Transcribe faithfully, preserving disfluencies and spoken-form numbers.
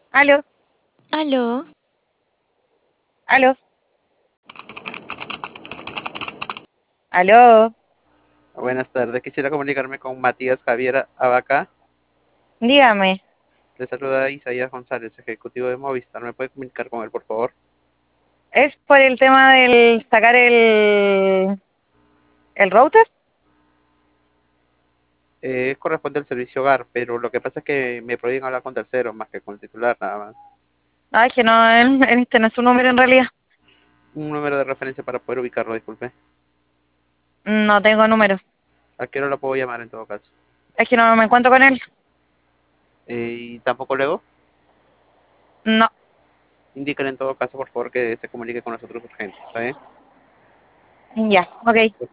Aló, Aló, aló, aló. Buenas tardes, quisiera comunicarme con Matías Javier Abaca. Dígame, Le saluda Isaías González, ejecutivo de Movistar. ¿Me puede comunicar con él, por favor? ¿es por el tema del sacar el, el router? Eh, corresponde al servicio hogar, pero lo que pasa es que me prohíben hablar con terceros más que con el titular, nada más. No, es que no, en- en este no es su número en realidad. Un número de referencia para poder ubicarlo, disculpe. No tengo número. ¿A qué hora lo puedo llamar en todo caso? Es que no me encuentro con él. Eh, y tampoco luego. No, Indíquele en todo caso, por favor, que se comunique con nosotros urgente, ¿está bien? ya, ok.